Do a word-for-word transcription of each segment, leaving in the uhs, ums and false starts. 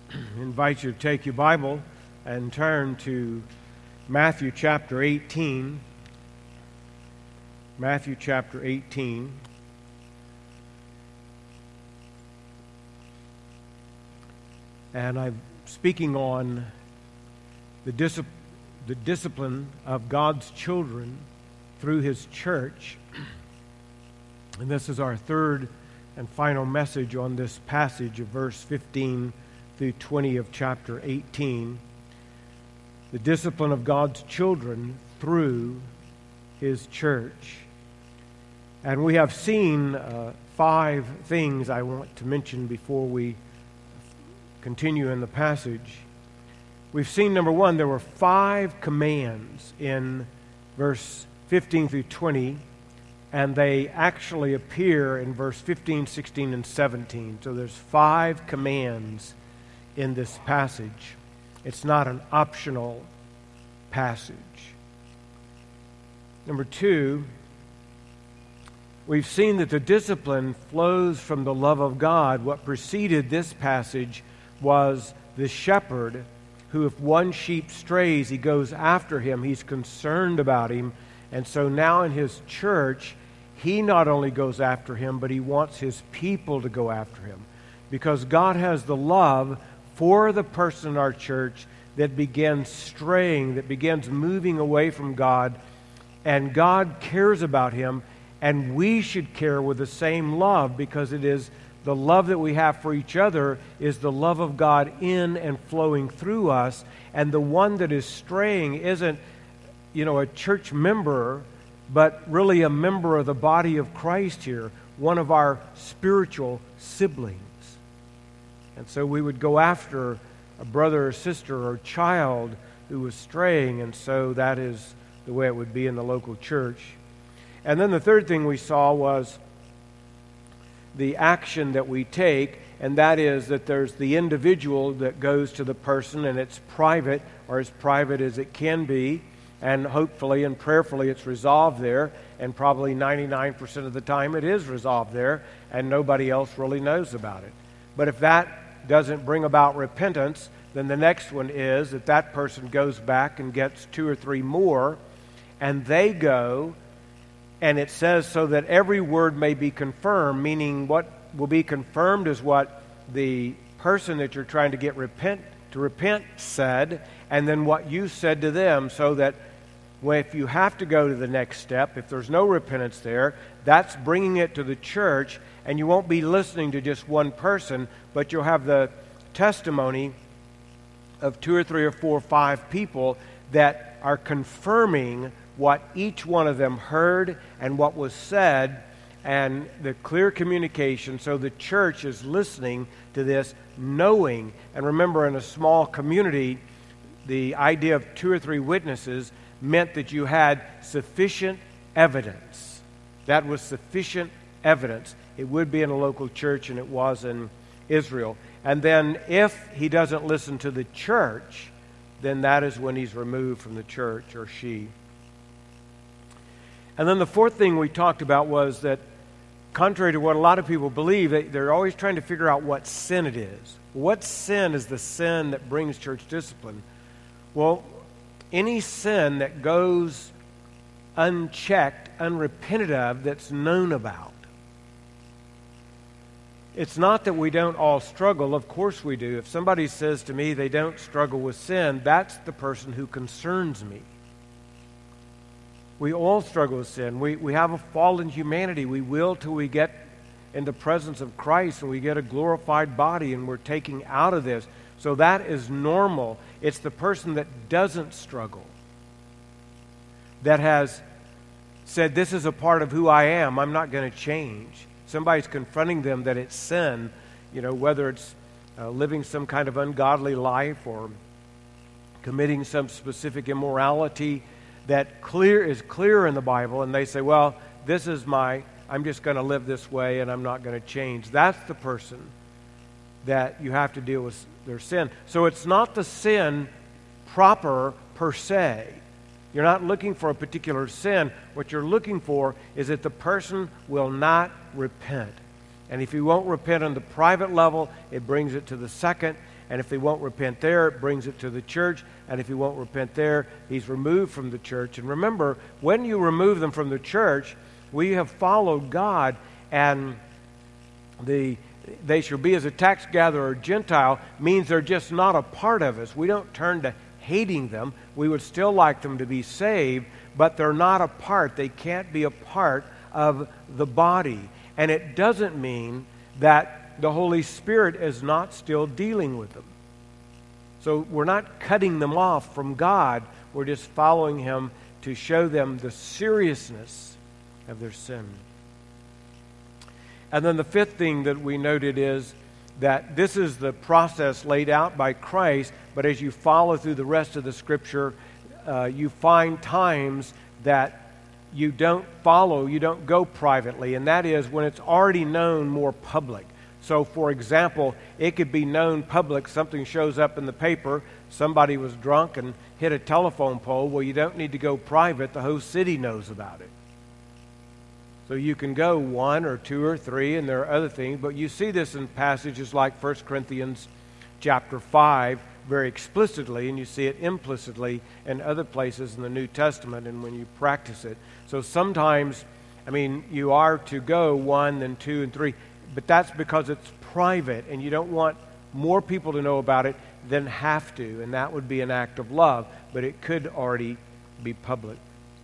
I invite you to take your Bible and turn to Matthew chapter eighteen. Matthew chapter eighteen. And I'm speaking on the, dis- the discipline of God's children through His church. And this is our third and final message on this passage of verse fifteen through twenty of chapter eighteen. The discipline of God's children through His church. And we have seen uh, five things I want to mention before we continue in the passage. We've seen, number one, there were five commands in verse fifteen through twenty, and they actually appear in verse fifteen, sixteen, and seventeen. So there's five commands in this passage. It's not an optional passage. Number two, we've seen that the discipline flows from the love of God. What preceded this passage was the shepherd who, if one sheep strays, he goes after him. He's concerned about him. And so now in his church, he not only goes after him, but he wants his people to go after him. Because God has the love for the person in our church that begins straying, that begins moving away from God, and God cares about him, and we should care with the same love, because it is the love that we have for each other is the love of God in and flowing through us. And the one that is straying isn't, you know, a church member, but really a member of the body of Christ here, one of our spiritual siblings. And so we would go after a brother or sister or child who was straying, and so that is the way it would be in the local church. And then the third thing we saw was the action that we take, and that is that there's the individual that goes to the person, and it's private, or as private as it can be, and hopefully and prayerfully it's resolved there, and probably ninety-nine percent of the time it is resolved there, and nobody else really knows about it. But if that doesn't bring about repentance, then the next one is that that person goes back and gets two or three more, and they go, and it says so that every word may be confirmed, meaning what will be confirmed is what the person that you're trying to get repent to repent said, and then what you said to them, so that when, if you have to go to the next step, if there's no repentance there, that's bringing it to the church, and you won't be listening to just one person, but you'll have the testimony of two or three or four or five people that are confirming what each one of them heard and what was said, and the clear communication. So the church is listening to this, knowing. And remember, in a small community, the idea of two or three witnesses meant that you had sufficient evidence. That was sufficient evidence. It would be in a local church, and it was in Israel. And then if he doesn't listen to the church, then that is when he's removed from the church, or she. And then the fourth thing we talked about was that, contrary to what a lot of people believe, they're always trying to figure out what sin it is. What sin is the sin that brings church discipline? Well, any sin that goes unchecked, unrepented of, that's known about. It's not that we don't all struggle. Of course we do. If somebody says to me they don't struggle with sin, that's the person who concerns me. We all struggle with sin. We we have a fallen humanity. We will till we get in the presence of Christ and we get a glorified body and we're taking out of this. So that is normal. It's the person that doesn't struggle, that has said, this is a part of who I am. I'm not going to change. Somebody's confronting them that it's sin, you know, whether it's uh, living some kind of ungodly life or committing some specific immorality that clear is clear in the Bible, and they say, well, this is my, I'm just going to live this way and I'm not going to change. That's the person that you have to deal with their sin. So it's not the sin proper per se. You're not looking for a particular sin. What you're looking for is that the person will not repent. And if he won't repent on the private level, it brings it to the second. And if he won't repent there, it brings it to the church. And if he won't repent there, he's removed from the church. And remember, when you remove them from the church, we have followed God, and the they shall be as a tax gatherer or Gentile means they're just not a part of us. We don't turn to hating them. We would still like them to be saved, but they're not a part. They can't be a part of the body. And it doesn't mean that the Holy Spirit is not still dealing with them. So we're not cutting them off from God. We're just following Him to show them the seriousness of their sin. And then the fifth thing that we noted is that this is the process laid out by Christ, but as you follow through the rest of the Scripture, uh, you find times that you don't follow, you don't go privately, and that is when it's already known more public. So, for example, it could be known public, something shows up in the paper, somebody was drunk and hit a telephone pole. Well, you don't need to go private, the whole city knows about it. So you can go one or two or three, and there are other things, but you see this in passages like First Corinthians chapter five very explicitly, and you see it implicitly in other places in the New Testament and when you practice it. So sometimes, I mean, you are to go one, then two, and three, but that's because it's private, and you don't want more people to know about it than have to, and that would be an act of love, but it could already be public.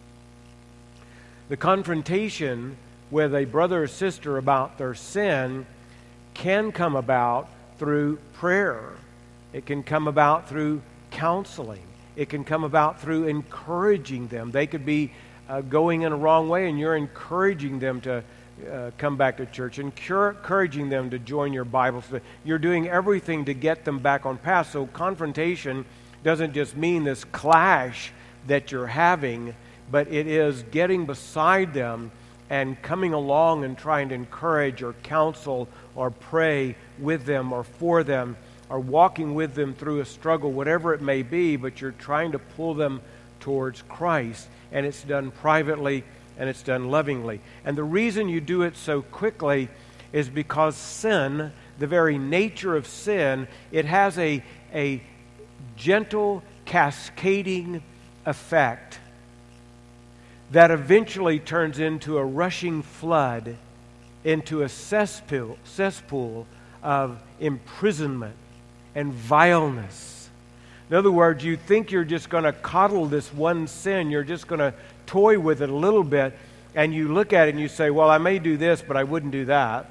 The confrontation with a brother or sister about their sin can come about through prayer. It can come about through counseling. It can come about through encouraging them. They could be uh, going in a wrong way, and you're encouraging them to uh, come back to church, encouraging them to join your Bible study. You're doing everything to get them back on path. So confrontation doesn't just mean this clash that you're having, but it is getting beside them and coming along and trying to encourage or counsel or pray with them or for them or walking with them through a struggle, whatever it may be, but you're trying to pull them towards Christ. And it's done privately and it's done lovingly. And the reason you do it so quickly is because sin, the very nature of sin, it has a, a gentle, cascading effect that eventually turns into a rushing flood, into a cesspool, cesspool of imprisonment and vileness. In other words, you think you're just going to coddle this one sin, you're just going to toy with it a little bit, and you look at it and you say, well, I may do this, but I wouldn't do that.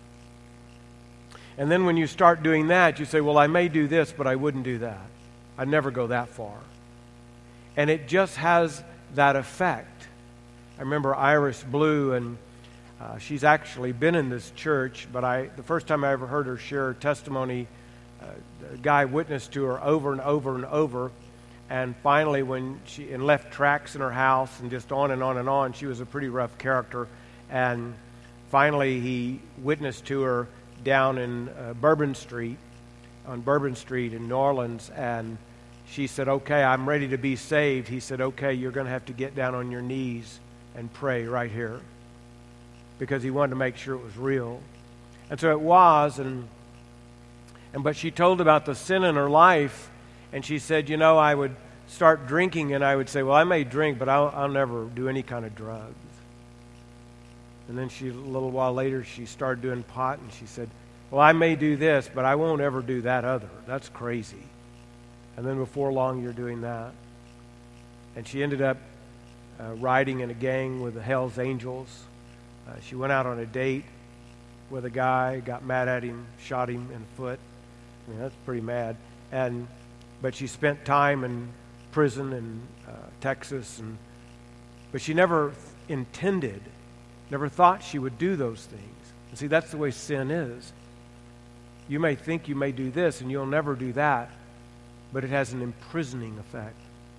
And then when you start doing that, you say, well, I may do this, but I wouldn't do that. I'd never go that far. And it just has that effect. I remember Iris Blue, and uh, she's actually been in this church, but I the first time I ever heard her share her testimony, uh, a guy witnessed to her over and over and over, and finally when she and left tracks in her house and just on and on and on, she was a pretty rough character, and finally he witnessed to her down in uh, Bourbon Street, on Bourbon Street in New Orleans, and she said, okay, I'm ready to be saved. He said, okay, you're going to have to get down on your knees and pray right here, because he wanted to make sure it was real. And so it was, and and but she told about the sin in her life, and she said, you know, I would start drinking, and I would say, well, I may drink, but I'll, I'll never do any kind of drugs. And then she, a little while later, she started doing pot, and she said, well, I may do this, but I won't ever do that other. That's crazy. And then before long, you're doing that. And she ended up uh, riding in a gang with the Hells Angels. Uh, she went out on a date with a guy, got mad at him, shot him in the foot. I mean, that's pretty mad. And but she spent time in prison in uh, Texas, and but she never intended, never thought she would do those things. And see, that's the way sin is. You may think you may do this, and you'll never do that, but it has an imprisoning effect.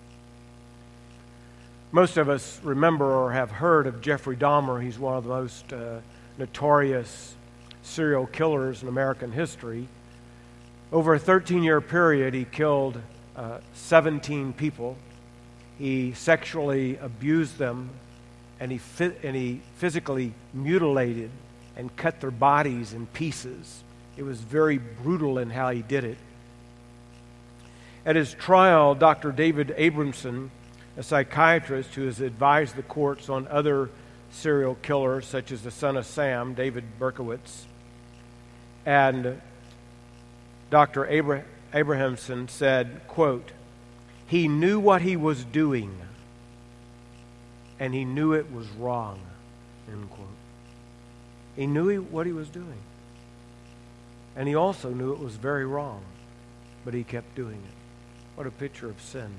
Most of us remember or have heard of Jeffrey Dahmer. He's one of the most uh, notorious serial killers in American history. Over a thirteen-year period, he killed uh, seventeen people. He sexually abused them, and he fi- and he physically mutilated and cut their bodies in pieces. It was very brutal in how he did it. At his trial, Doctor David Abramson, a psychiatrist who has advised the courts on other serial killers, such as the son of Sam, David Berkowitz, and Doctor Abra- Abrahamson said, quote, "He knew what he was doing, and he knew it was wrong," end quote. He knew he, what he was doing. And he also knew it was very wrong, but he kept doing it. What a picture of sin.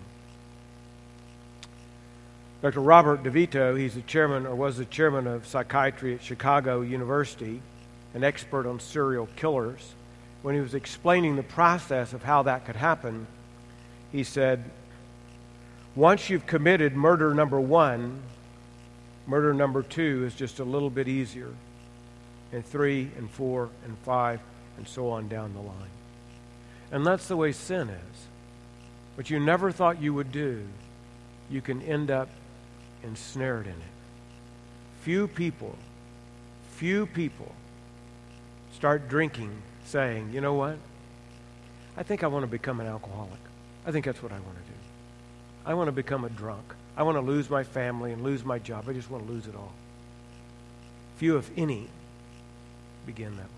Doctor Robert DeVito, he's the chairman, or was the chairman of psychiatry at Chicago University, an expert on serial killers. When he was explaining the process of how that could happen, he said, once you've committed murder number one, murder number two is just a little bit easier, and three and four and five and so on down the line. And that's the way sin is. What you never thought you would do, you can end up ensnared in it. Few people, few people start drinking saying, you know what? I think I want to become an alcoholic. I think that's what I want to do. I want to become a drunk. I want to lose my family and lose my job. I just want to lose it all. Few, if any, begin that way.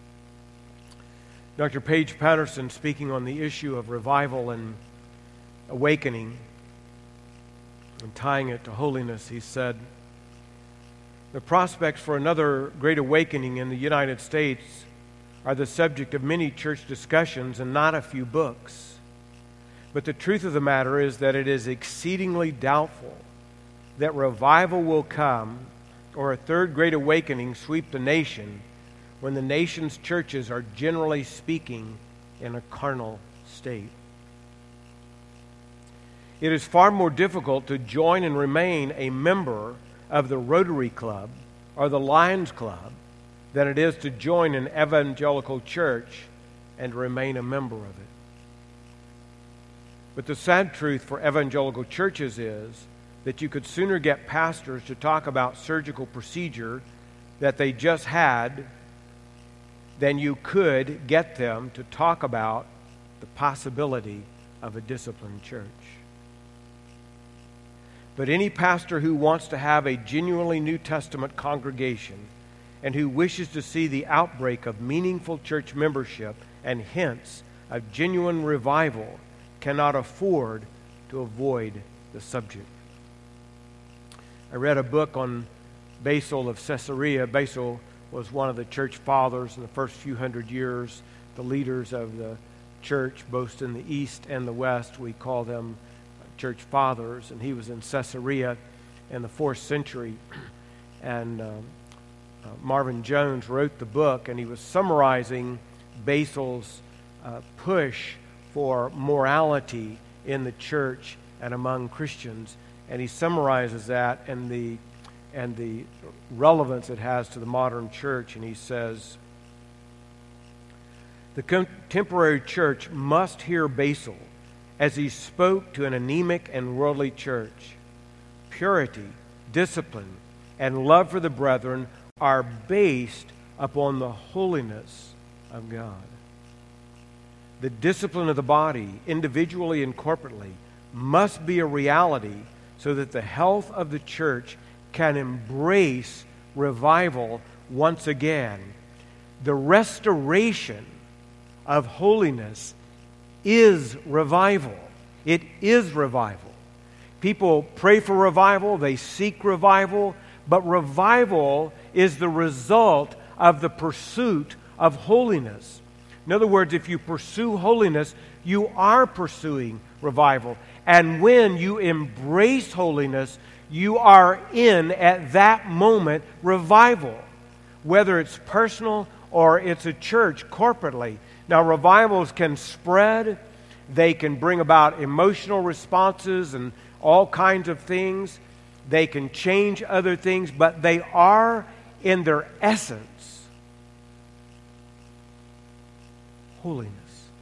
Doctor Paige Patterson, speaking on the issue of revival and awakening and tying it to holiness, he said, the prospects for another great awakening in the United States are the subject of many church discussions and not a few books. But the truth of the matter is that it is exceedingly doubtful that revival will come or a third great awakening sweep the nation when the nation's churches are generally speaking in a carnal state. It is far more difficult to join and remain a member of the Rotary Club or the Lions Club than it is to join an evangelical church and remain a member of it. But the sad truth for evangelical churches is that you could sooner get pastors to talk about surgical procedure that they just had than you could get them to talk about the possibility of a disciplined church. But any pastor who wants to have a genuinely New Testament congregation and who wishes to see the outbreak of meaningful church membership and hence of genuine revival cannot afford to avoid the subject. I read a book on Basil of Caesarea. Basil was one of the church fathers in the first few hundred years, the leaders of the church, both in the East and the West. We call them church fathers, and he was in Caesarea in the fourth century. And um, uh, Marvin Jones wrote the book, and he was summarizing Basil's uh, push for morality in the church and among Christians. And he summarizes that and the and the relevance it has to the modern church. And he says, the contemporary church must hear Basil as he spoke to an anemic and worldly church. Purity, discipline, and love for the brethren are based upon the holiness of God. The discipline of the body, individually and corporately, must be a reality so that the health of the church can embrace revival once again. The restoration of holiness is revival. It is revival. People pray for revival, they seek revival, but revival is the result of the pursuit of holiness. In other words, if you pursue holiness, you are pursuing revival. And when you embrace holiness, you are in, at that moment, revival. Whether it's personal or it's a church corporately. Now, revivals can spread. They can bring about emotional responses and all kinds of things. They can change other things, but they are, in their essence, holiness.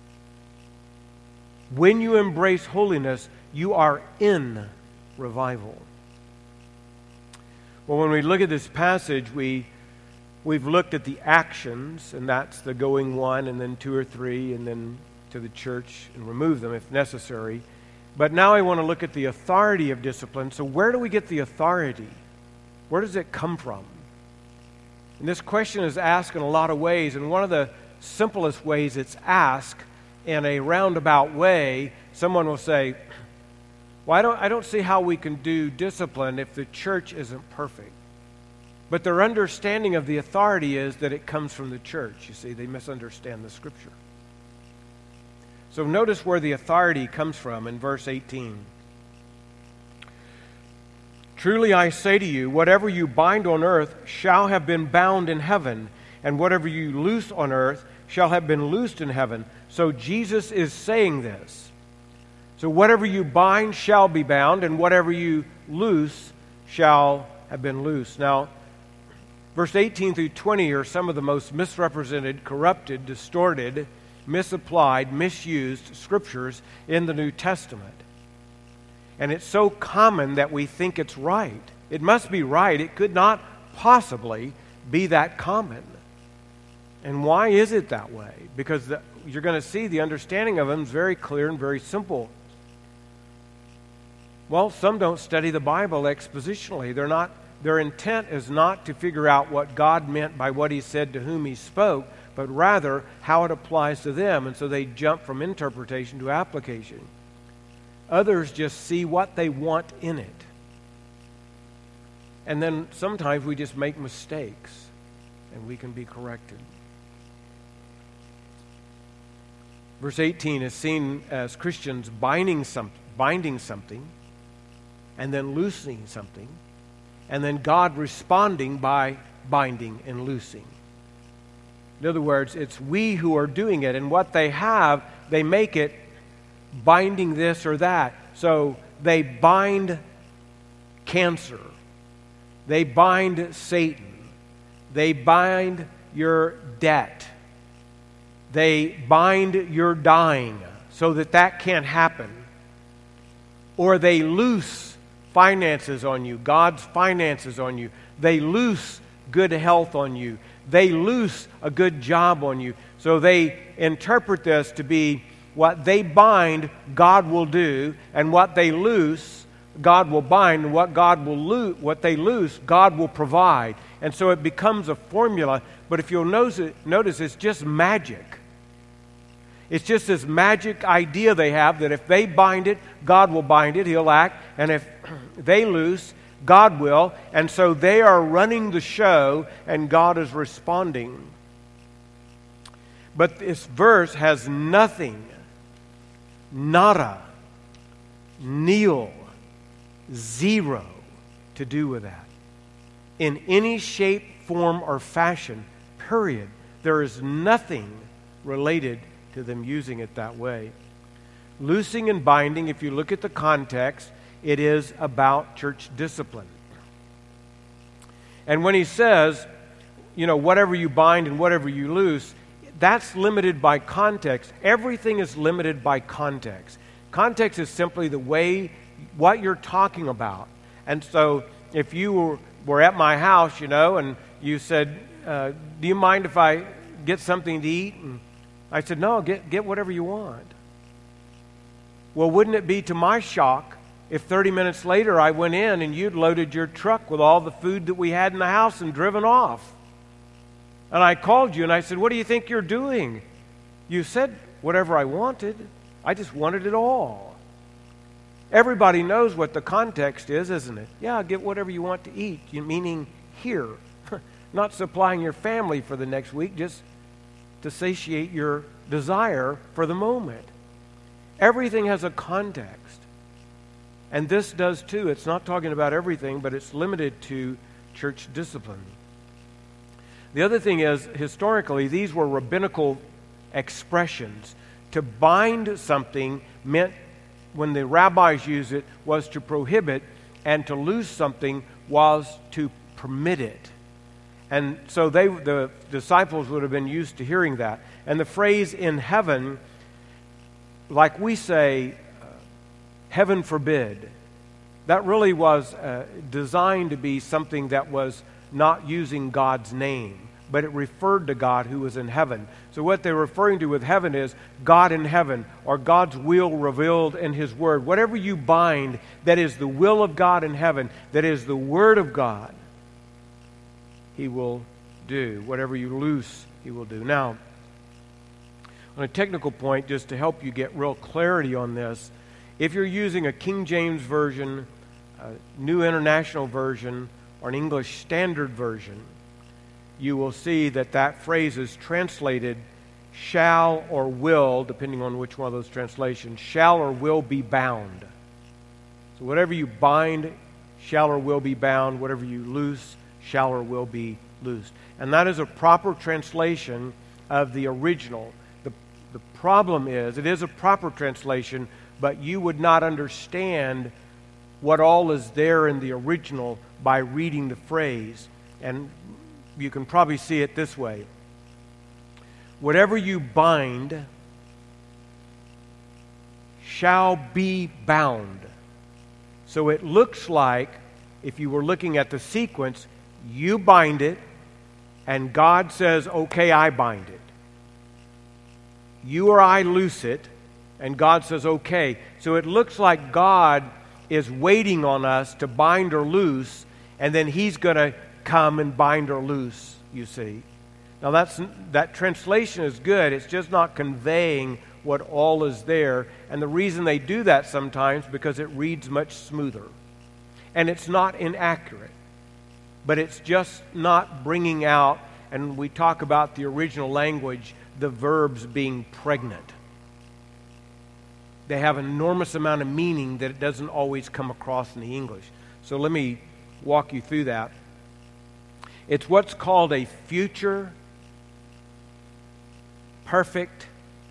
When you embrace holiness, you are in revival. Well, when we look at this passage, we, we've looked at the actions, and that's the going one, and then two or three, and then to the church and remove them if necessary. But now I want to look at the authority of discipline. So where do we get the authority? Where does it come from? And this question is asked in a lot of ways, and one of the simplest ways it's asked in a roundabout way, someone will say, well, I don't, I don't see how we can do discipline if the church isn't perfect. But their understanding of the authority is that it comes from the church. You see, they misunderstand the Scripture. So notice where the authority comes from in verse eighteen. Truly I say to you, whatever you bind on earth shall have been bound in heaven, and whatever you loose on earth shall have been loosed in heaven. So Jesus is saying this. So whatever you bind shall be bound, and whatever you loose shall have been loosed. Now, verse eighteen through twenty are some of the most misrepresented, corrupted, distorted, misapplied, misused scriptures in the New Testament. And it's so common that we think it's right. It must be right. It could not possibly be that common. And why is it that way? Because the, you're going to see the understanding of them is very clear and very simple. Well, some don't study the Bible expositionally. They're not, their intent is not to figure out what God meant by what He said to whom He spoke, but rather how it applies to them. And so they jump from interpretation to application. Others just see what they want in it. And then sometimes we just make mistakes, and we can be corrected. Verse eighteen is seen as Christians binding, some, binding something, and then loosening something, and then God responding by binding and loosing. In other words, it's we who are doing it, and what they have, they make it binding this or that. So they bind cancer. They bind Satan. They bind your debt. They bind your dying so that that can't happen. Or they loose finances on you, God's finances on you. They loose good health on you. They loose a good job on you. So they interpret this to be what they bind, God will do, and what they loose, God will bind, and what God will lose, what they loose, God will provide. And so it becomes a formula. But if you'll notice, notice it's just magic. It's just this magic idea they have that if they bind it, God will bind it, He'll act, and if they loose, God will. And so they are running the show, and God is responding. But this verse has nothing, nada, nil, zero to do with that. In any shape, form, or fashion, period. There is nothing related to them using it that way. Loosing and binding, if you look at the context, it is about church discipline. And when he says, you know, whatever you bind and whatever you loose, that's limited by context. Everything is limited by context. Context is simply the way, what you're talking about. And so if you were, were at my house, you know, and you said, uh, do you mind if I get something to eat? And I said, no, get, get whatever you want. Well, wouldn't it be to my shock if thirty minutes later I went in and you'd loaded your truck with all the food that we had in the house and driven off? And I called you and I said, what do you think you're doing? You said whatever I wanted. I just wanted it all. Everybody knows what the context is, isn't it? Yeah, get whatever you want to eat, meaning here. Not supplying your family for the next week, just to satiate your desire for the moment. Everything has a context. And this does too. It's not talking about everything, but it's limited to church discipline. The other thing is, historically, these were rabbinical expressions. To bind something meant, when the rabbis used it, was to prohibit, and to loose something was to permit it. And so they, the disciples would have been used to hearing that. And the phrase in heaven, like we say, uh, heaven forbid, that really was uh, designed to be something that was not using God's name, but it referred to God who was in heaven. So what they're referring to with heaven is God in heaven, or God's will revealed in His Word. Whatever you bind that is the will of God in heaven, that is the Word of God, He will do. Whatever you loose, He will do. Now, on a technical point, just to help you get real clarity on this, if you're using a King James Version, a New International Version, or an English Standard Version, you will see that that phrase is translated shall or will, depending on which one of those translations, shall or will be bound. So whatever you bind, shall or will be bound. Whatever you loose, shall or will be loosed. And that is a proper translation of the original. The, the problem is, it is a proper translation, but you would not understand what all is there in the original by reading the phrase. And you can probably see it this way. Whatever you bind shall be bound. So it looks like, if you were looking at the sequence, you bind it, and God says, okay, I bind it. You or I loose it, and God says, okay. So it looks like God is waiting on us to bind or loose, and then He's going to come and bind or loose, you see. Now that's that translation is good. It's just not conveying what all is there. And the reason they do that sometimes because it reads much smoother. And it's not inaccurate. But it's just not bringing out, and we talk about the original language, the verbs being pregnant. They have an enormous amount of meaning that it doesn't always come across in the English. So let me walk you through that. It's what's called a future perfect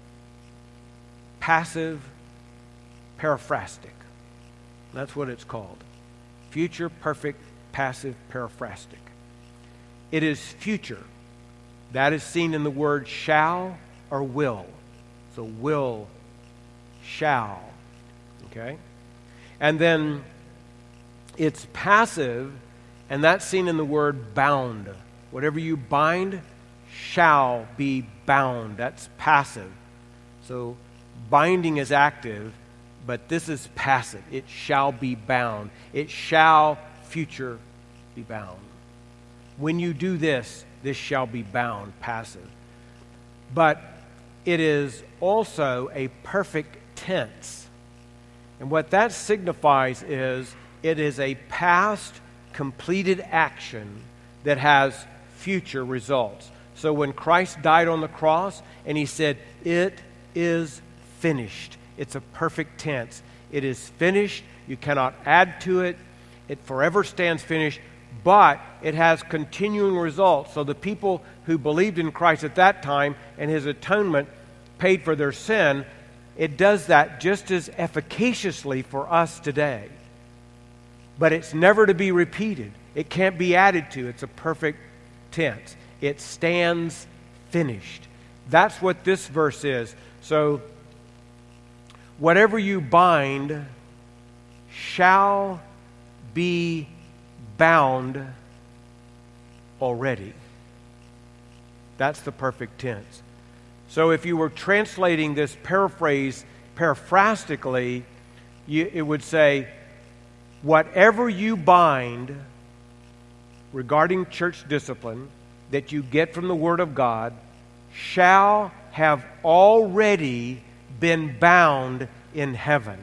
passive periphrastic. That's what it's called. Future perfect passive periphrastic. It is future. That is seen in the word shall or will. So will, shall. Okay? And then it's passive, and that's seen in the word bound. Whatever you bind shall be bound. That's passive. So binding is active, but this is passive. It shall be bound. It shall, future, be bound. When you do this, this shall be bound, passive. But it is also a perfect tense. And what that signifies is it is a past completed action that has future results. So when Christ died on the cross and He said, it is finished. It's a perfect tense. It is finished. You cannot add to it. It forever stands finished, but it has continuing results. So the people who believed in Christ at that time and His atonement paid for their sin, it does that just as efficaciously for us today. But it's never to be repeated. It can't be added to. It's a perfect tense. It stands finished. That's what this verse is. So, whatever you bind shall be bound already. That's the perfect tense. So if you were translating this paraphrase periphrastically, you, it would say, whatever you bind regarding church discipline that you get from the Word of God shall have already been bound in heaven.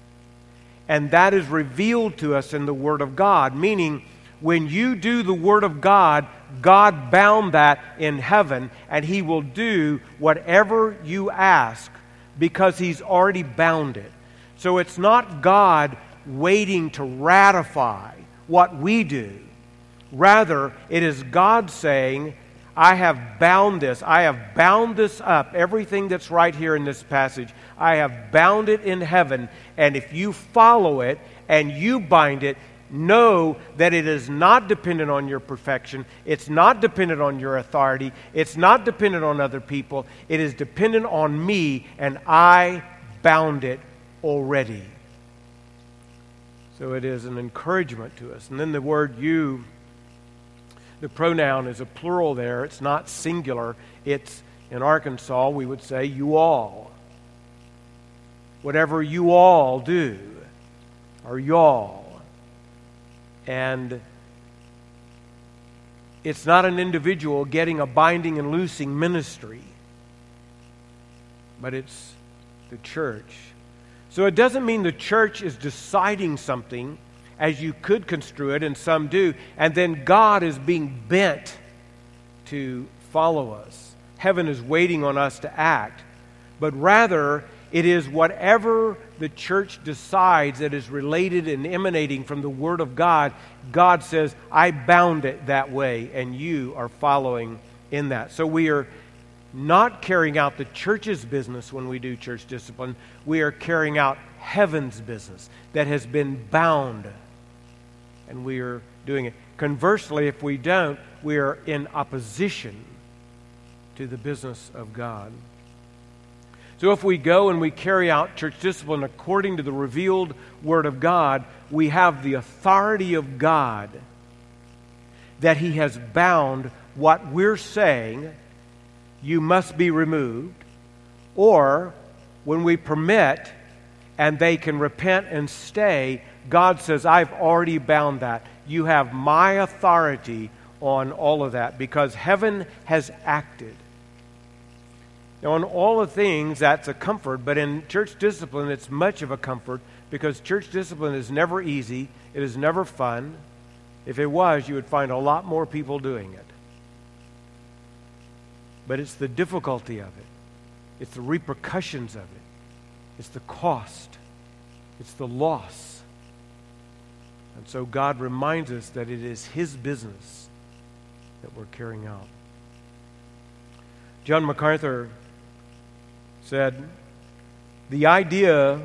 And that is revealed to us in the Word of God, meaning when you do the Word of God, God bound that in heaven, and He will do whatever you ask because He's already bound it. So it's not God waiting to ratify what we do. Rather, it is God saying, I have bound this. I have bound this up. Everything that's right here in this passage, I have bound it in heaven. And if you follow it and you bind it, know that it is not dependent on your perfection. It's not dependent on your authority. It's not dependent on other people. It is dependent on me, and I bound it already. So it is an encouragement to us. And then the word you, The pronoun is a plural there. It's not singular. It's, in Arkansas, we would say you all. Whatever you all do, or y'all. And it's not an individual getting a binding and loosing ministry, but it's the church. So it doesn't mean the church is deciding something, as you could construe it, and some do, and then God is being bent to follow us. Heaven is waiting on us to act. But rather, it is whatever the church decides that is related and emanating from the Word of God. God says, I bound it that way, and you are following in that. So we are not carrying out the church's business when we do church discipline. We are carrying out heaven's business that has been bound, and we are doing it. Conversely, if we don't, we are in opposition to the business of God. So if we go and we carry out church discipline according to the revealed Word of God, we have the authority of God that He has bound what we're saying, you must be removed, or when we permit and they can repent and stay, God says, I've already bound that. You have my authority on all of that because heaven has acted. Now, on all the things, that's a comfort, but in church discipline, it's much of a comfort because church discipline is never easy. It is never fun. If it was, you would find a lot more people doing it. But it's the difficulty of it. It's the repercussions of it. It's the cost. It's the loss. And so God reminds us that it is His business that we're carrying out. John MacArthur said, the idea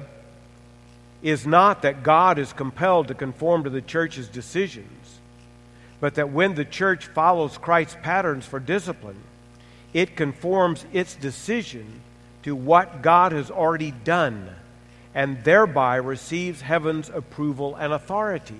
is not that God is compelled to conform to the church's decisions, but that when the church follows Christ's patterns for discipline, it conforms its decision to what God has already done and thereby receives heaven's approval and authority.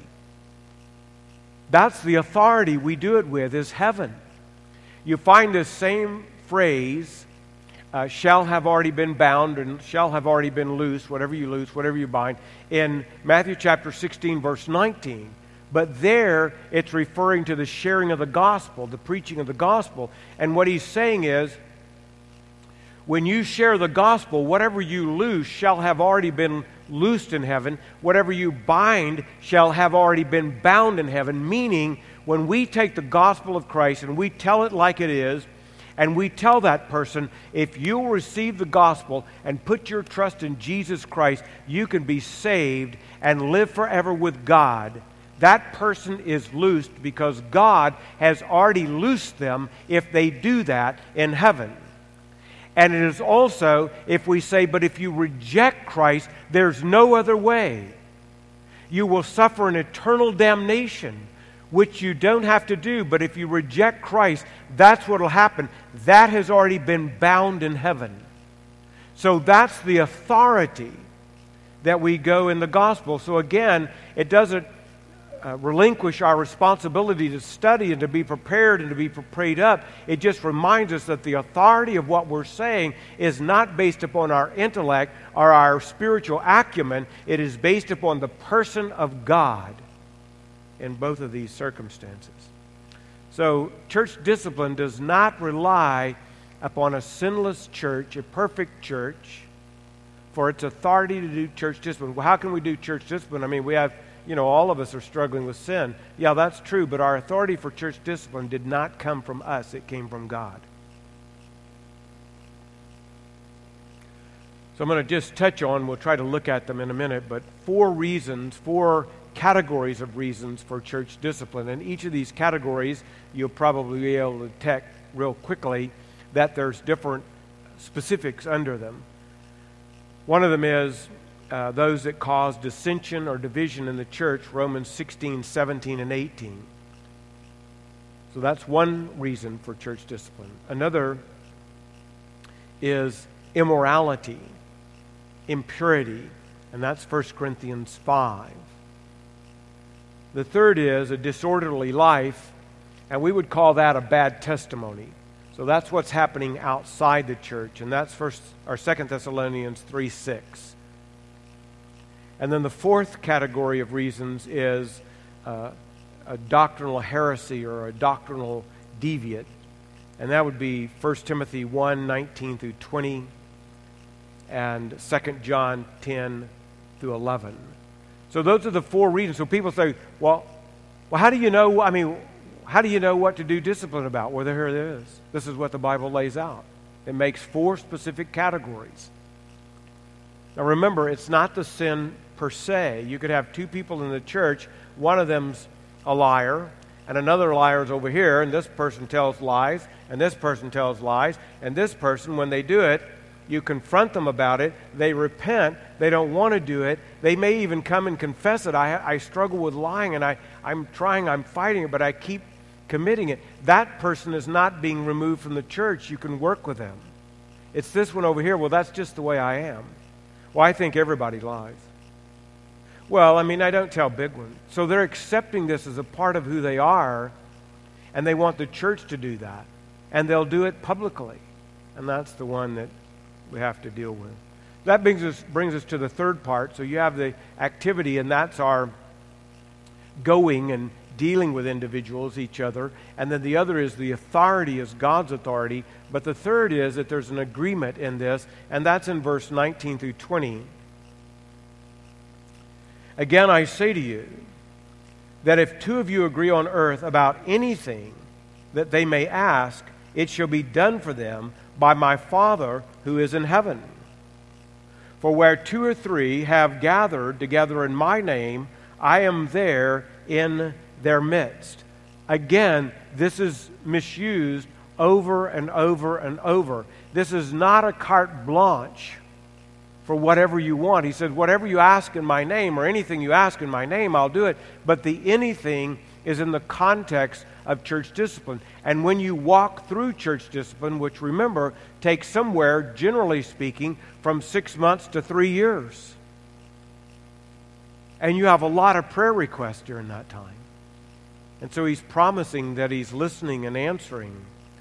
That's the authority we do it with, is heaven. You find this same phrase, uh, shall have already been bound and shall have already been loosed, whatever you loose, whatever you bind, in Matthew chapter sixteen, verse nineteen. But there, it's referring to the sharing of the gospel, the preaching of the gospel. And what he's saying is, when you share the gospel, whatever you loose shall have already been loosed in heaven. Whatever you bind shall have already been bound in heaven. Meaning, when we take the gospel of Christ and we tell it like it is, and we tell that person, if you'll receive the gospel and put your trust in Jesus Christ, you can be saved and live forever with God. That person is loosed because God has already loosed them if they do that in heaven. And it is also, if we say, but if you reject Christ, there's no other way. You will suffer an eternal damnation, which you don't have to do. But if you reject Christ, that's what will happen. That has already been bound in heaven. So that's the authority that we go in the gospel. So again, it doesn't Uh, relinquish our responsibility to study and to be prepared and to be prayed up. It just reminds us that the authority of what we're saying is not based upon our intellect or our spiritual acumen. It is based upon the person of God in both of these circumstances. So church discipline does not rely upon a sinless church, a perfect church, for its authority to do church discipline. Well, how can we do church discipline? I mean, we have You know, all of us are struggling with sin. Yeah, that's true, but our authority for church discipline did not come from us. It came from God. So I'm going to just touch on, we'll try to look at them in a minute, but four reasons, four categories of reasons for church discipline. And each of these categories, you'll probably be able to detect real quickly that there's different specifics under them. One of them is Uh, those that cause dissension or division in the church, Romans sixteen, seventeen, and eighteen. So that's one reason for church discipline. Another is immorality, impurity, and that's First Corinthians five. The third is a disorderly life, And we would call that a bad testimony. So that's what's happening outside the church. And that's first or Second Thessalonians three six. And then the fourth category of reasons is uh, a doctrinal heresy or a doctrinal deviate. And that would be First Timothy one nineteen through twenty and Second John ten through eleven. So those are the four reasons. So people say, well, well, how do you know, I mean, how do you know what to do discipline about? Well, here it is. This is what the Bible lays out. It makes four specific categories. Now remember, it's not the sin per se. You could have two people in the church. One of them's a liar, and another liar is over here, and this person tells lies, and this person tells lies, and this person, when they do it, you confront them about it. They repent. They don't want to do it. They may even come and confess it. I, I struggle with lying, and I, I'm trying, I'm fighting it, but I keep committing it. That person is not being removed from the church. You can work with them. It's this one over here. Well, that's just the way I am. Well, I think everybody lies. Well, I mean, I don't tell big ones. So they're accepting this as a part of who they are, and they want the church to do that. And they'll do it publicly. And that's the one that we have to deal with. That brings us, brings us to the third part. So you have the activity, and that's our going and dealing with individuals, each other. And then the other is the authority is God's authority. But the third is that there's an agreement in this, and that's in verse nineteen through twenty. Again, I say to you that if two of you agree on earth about anything that they may ask, it shall be done for them by my Father who is in heaven. For where two or three have gathered together in my name, I am there in their midst. Again, this is misused over and over and over. This is not a carte blanche for whatever you want. He said, whatever you ask in my name, or anything you ask in my name, I'll do it. But the anything is in the context of church discipline. And when you walk through church discipline, which remember, takes somewhere, generally speaking, from six months to three years. And you have a lot of prayer requests during that time. And so he's promising that he's listening and answering.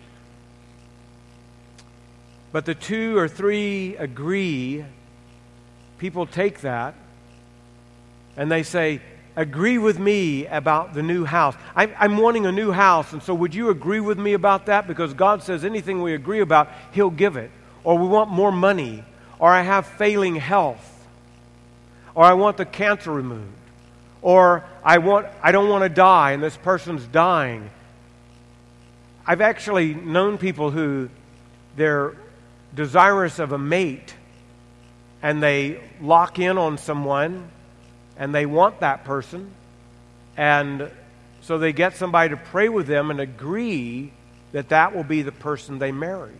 But the two or three agree. People take that and they say, agree with me about the new house. I'm, I'm wanting a new house, and so would you agree with me about that? Because God says anything we agree about, He'll give it. Or we want more money. Or I have failing health. Or I want the cancer removed. Or I want I don't want to die, and this person's dying. I've actually known people who they're desirous of a mate, and they lock in on someone, and they want that person, and so they get somebody to pray with them and agree that that will be the person they marry.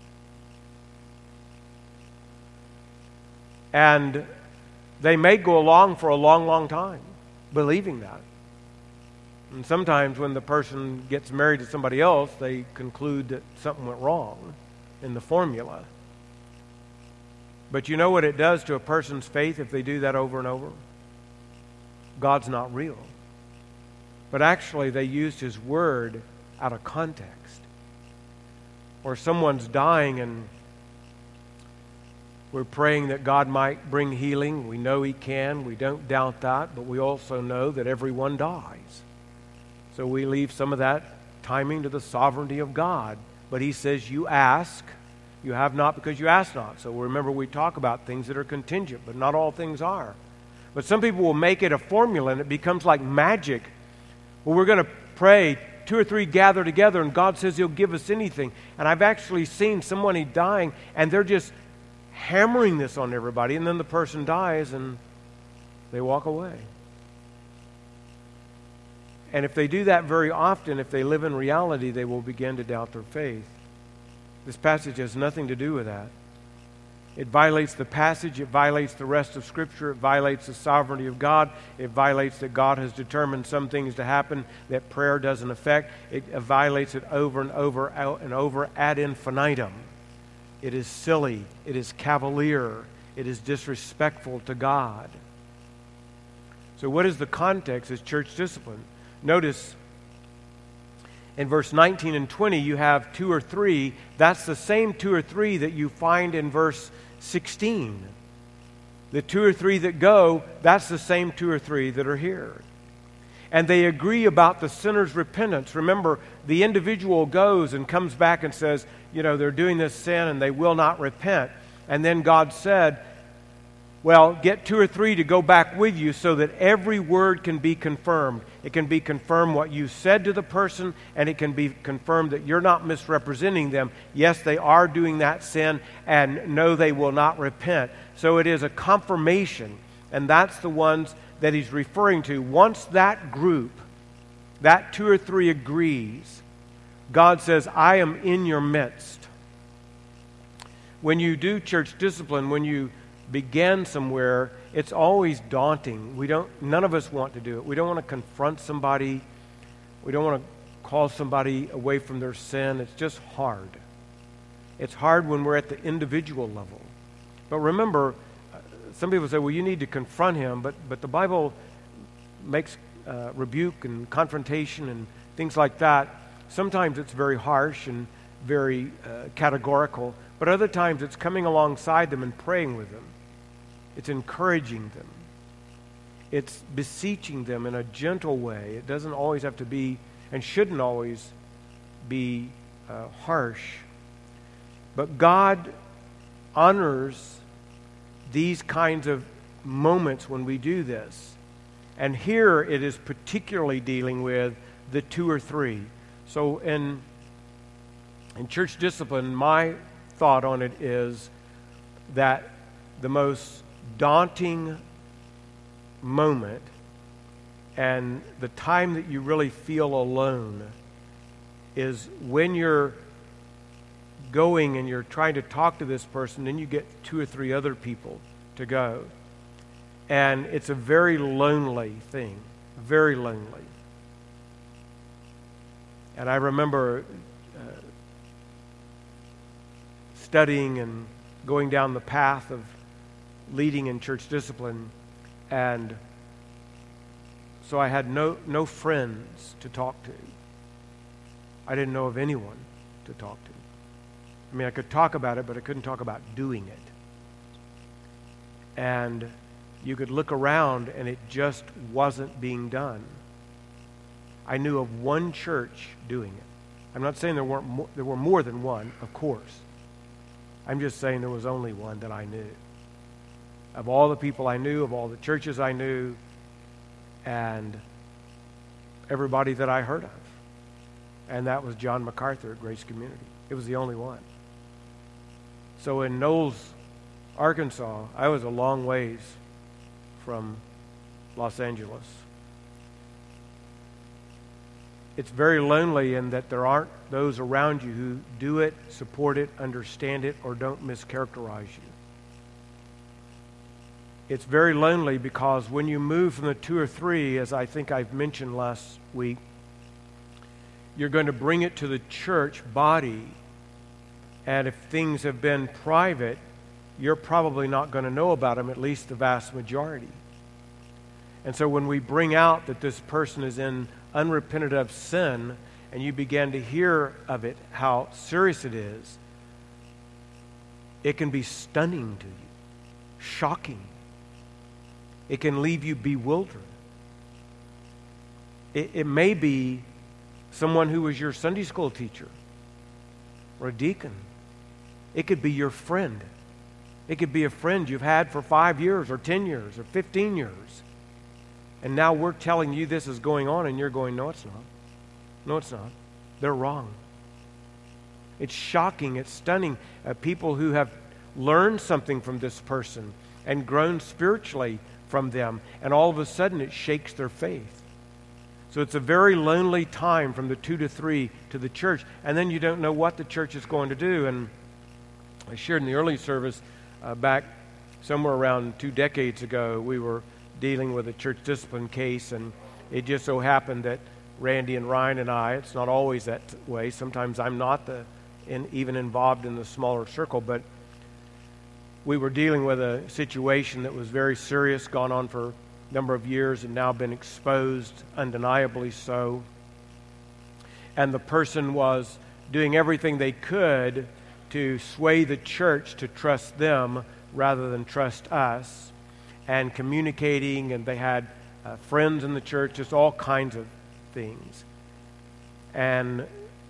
And they may go along for a long, long time believing that. And sometimes when the person gets married to somebody else, they conclude that something went wrong in the formula. But you know what it does to a person's faith if they do that over and over? God's not real. But actually they used His word out of context. Or someone's dying and we're praying that God might bring healing. We know He can. We don't doubt that. But we also know that everyone dies. So we leave some of that timing to the sovereignty of God. But He says, you ask. You have not because you ask not. So remember, we talk about things that are contingent, but not all things are. But some people will make it a formula, and it becomes like magic. Well, we're going to pray, two or three gather together, and God says He'll give us anything. And I've actually seen somebody dying, and they're just hammering this on everybody, and then the person dies, and they walk away. And if they do that very often, if they live in reality, they will begin to doubt their faith. This passage has nothing to do with that. It violates the passage. It violates the rest of Scripture. It violates the sovereignty of God. It violates that God has determined some things to happen that prayer doesn't affect. It violates it over and over and over ad infinitum. It is silly. It is cavalier. It is disrespectful to God. So what is the context? Is church discipline. Notice In verse nineteen and twenty, you have two or three. That's the same two or three that you find in verse sixteen. The two or three that go, that's the same two or three that are here. And they agree about the sinner's repentance. Remember, the individual goes and comes back and says, you know, they're doing this sin and they will not repent. And then God said, well, get two or three to go back with you so that every word can be confirmed. It can be confirmed what you said to the person, and it can be confirmed that you're not misrepresenting them. Yes, they are doing that sin, and no, they will not repent. So it is a confirmation, and that's the ones that he's referring to. Once that group, that two or three agrees, God says, I am in your midst. When you do church discipline, when you begin somewhere, it's always daunting. We don't, none of us want to do it. We don't want to confront somebody. We don't want to call somebody away from their sin. It's just hard. It's hard when we're at the individual level. But remember, some people say, well, you need to confront him, but, but the Bible makes uh, rebuke and confrontation and things like that. Sometimes it's very harsh and very uh, categorical, but other times it's coming alongside them and praying with them. It's encouraging them. It's beseeching them in a gentle way. It doesn't always have to be, and shouldn't always be uh, harsh. But God honors these kinds of moments when we do this. And here it is particularly dealing with the two or three. So in, in church discipline, my thought on it is that the most daunting moment and the time that you really feel alone is when you're going and you're trying to talk to this person, and you get two or three other people to go. And it's a very lonely thing, very lonely. And I remember uh, studying and going down the path of leading in church discipline, and so I had no no friends to talk to. I didn't know of anyone to talk to. I mean, I could talk about it, but I couldn't talk about doing it. And you could look around, and it just wasn't being done. I knew of one church doing it. I'm not saying there weren't mo- there were more than one, of course. I'm just saying there was only one that I knew. Of all the people I knew, of all the churches I knew, and everybody that I heard of. And that was John MacArthur at Grace Community. It was the only one. So in Knowles, Arkansas, I was a long ways from Los Angeles. It's very lonely in that there aren't those around you who do it, support it, understand it, or don't mischaracterize you. It's very lonely because when you move from the two or three, as I think I've mentioned last week, you're going to bring it to the church body. And if things have been private, you're probably not going to know about them, at least the vast majority. And so when we bring out that this person is in unrepentant of sin, and you begin to hear of it, how serious it is, it can be stunning to you, shocking. It can leave you bewildered. It, it may be someone who was your Sunday school teacher or a deacon. It could be your friend. It could be a friend you've had for five years or ten years or fifteen years. And now we're telling you this is going on, and you're going, no, it's not. No, it's not. They're wrong. It's shocking. It's stunning. Uh, people who have learned something from this person and grown spiritually from them, and all of a sudden it shakes their faith. So it's a very lonely time from the two to three to the church, and then you don't know what the church is going to do. And I shared in the early service uh, back somewhere around two decades ago, we were dealing with a church discipline case, and it just so happened that Randy and Ryan and I, it's not always that way. Sometimes I'm not the in, even involved in the smaller circle, but we were dealing with a situation that was very serious, gone on for a number of years and now been exposed, undeniably so. and the person was doing everything they could to sway the church to trust them rather than trust us, and communicating, and they had uh, friends in the church, just all kinds of things. And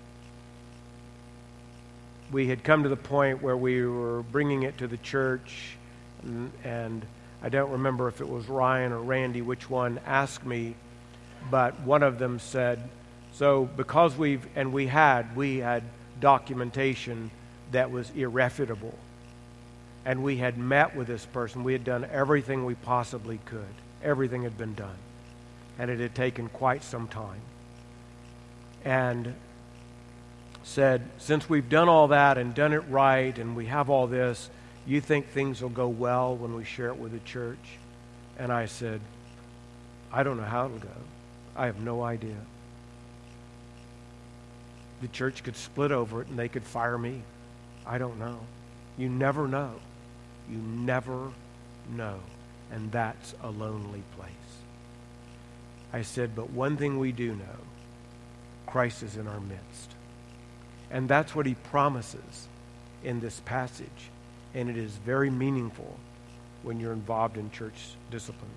we had come to the point where we were bringing it to the church, and, and I don't remember if it was Ryan or Randy, which one asked me, but one of them said, so because we've, and we had, we had documentation that was irrefutable. And we had met with this person. We had done everything we possibly could. Everything had been done. And it had taken quite some time. And said, since we've done all that and done it right and we have all this, you think things will go well when we share it with the church? And I said, I don't know how it'll go. I have no idea. The church could split over it and they could fire me. I don't know. You never know. You never know. And that's a lonely place. I said, but one thing we do know, Christ is in our midst. And that's what he promises in this passage. And it is very meaningful when you're involved in church discipline.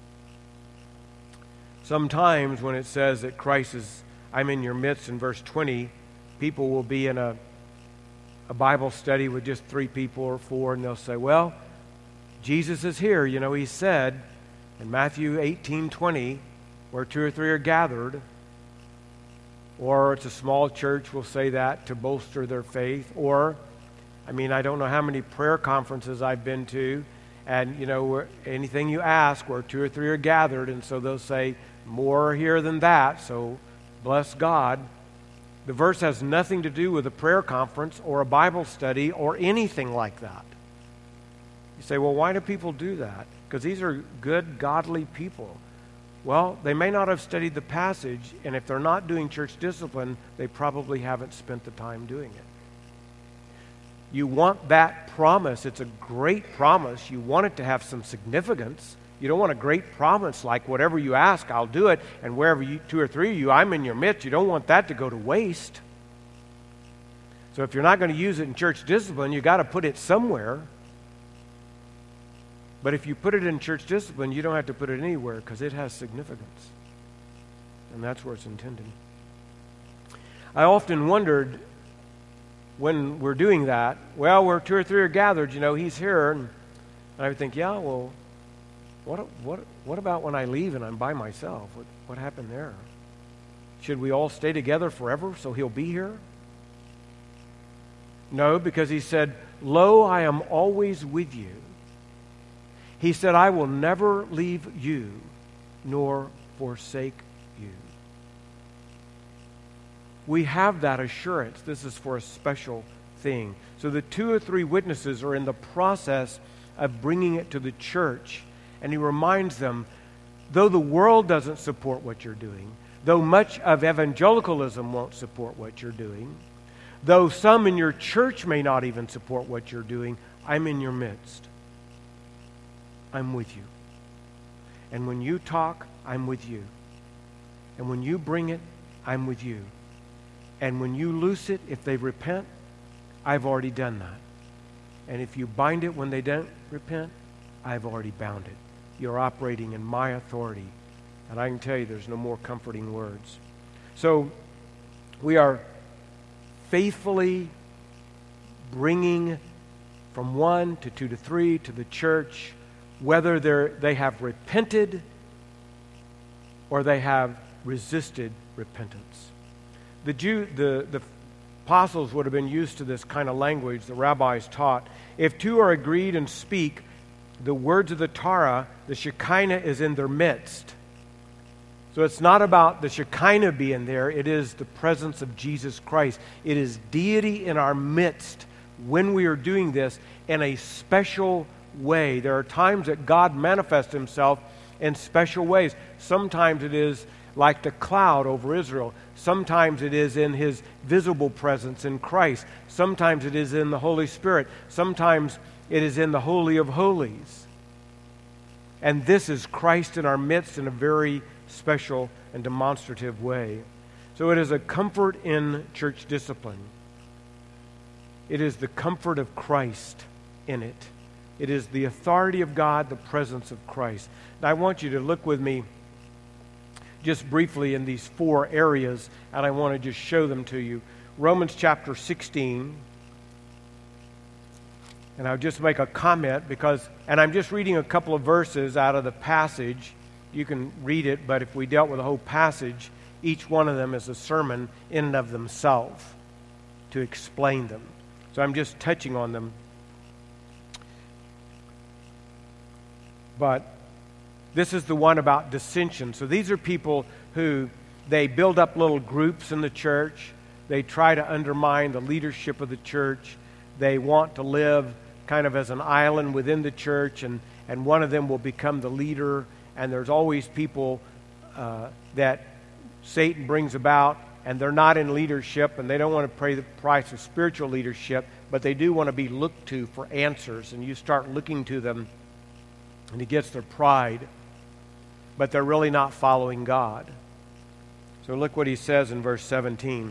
Sometimes when it says that Christ is, I'm in your midst in verse twenty, people will be in a a Bible study with just three people or four, and they'll say, well, Jesus is here. You know, he said in Matthew eighteen twenty, where two or three are gathered, or it's a small church will say that to bolster their faith, or, I mean, I don't know how many prayer conferences I've been to, and, you know, anything you ask where two or three are gathered, and so they'll say, more here than that, so bless God. The verse has nothing to do with a prayer conference or a Bible study or anything like that. You say, well, why do people do that? Because these are good, godly people. Well, they may not have studied the passage, and if they're not doing church discipline, they probably haven't spent the time doing it. You want that promise. It's a great promise. You want it to have some significance. You don't want a great promise like whatever you ask, I'll do it, and wherever you, two or three of you, I'm in your midst. You don't want that to go to waste. So if you're not going to use it in church discipline, you got to put it somewhere. But if you put it in church discipline, you don't have to put it anywhere because it has significance. And that's where it's intended. I often wondered when we're doing that, well, where two or three are gathered, you know, he's here. And I would think, yeah, well, What what what about when I leave and I'm by myself? What what happened there? Should we all stay together forever so he'll be here? No, because he said, lo, I am always with you. He said, I will never leave you nor forsake you. We have that assurance. This is for a special thing. So the two or three witnesses are in the process of bringing it to the church. And he reminds them, though the world doesn't support what you're doing, though much of evangelicalism won't support what you're doing, though some in your church may not even support what you're doing, I'm in your midst. I'm with you. And when you talk, I'm with you. And when you bring it, I'm with you. And when you loose it, if they repent, I've already done that. And if you bind it when they don't repent, I've already bound it. You're operating in my authority. And I can tell you there's no more comforting words. So we are faithfully bringing from one to two to three to the church, whether they're, they have repented or they have resisted repentance. The Jew, the, the apostles would have been used to this kind of language the rabbis taught. If two are agreed and speak, the words of the Torah, the Shekinah is in their midst. So it's not about the Shekinah being there. It is the presence of Jesus Christ. It is deity in our midst when we are doing this in a special way. There are times that God manifests himself in special ways. Sometimes it is like the cloud over Israel. Sometimes it is in his visible presence in Christ. Sometimes it is in the Holy Spirit. Sometimes it is in the Holy of Holies. And this is Christ in our midst in a very special and demonstrative way. So it is a comfort in church discipline. It is the comfort of Christ in it. It is the authority of God, the presence of Christ. Now I want you to look with me just briefly in these four areas, and I want to just show them to you. Romans chapter sixteen. And I'll just make a comment because, and I'm just reading a couple of verses out of the passage. You can read it, but if we dealt with the whole passage, each one of them is a sermon in and of themselves to explain them. So I'm just touching on them. But this is the one about dissension. So these are people who, they build up little groups in the church. They try to undermine the leadership of the church. They want to live kind of as an island within the church, and, and one of them will become the leader. And there's always people uh, that Satan brings about, and they're not in leadership, and they don't want to pay the price of spiritual leadership, but they do want to be looked to for answers. And you start looking to them, and it gets their pride, but they're really not following God. So look what he says in verse seventeen.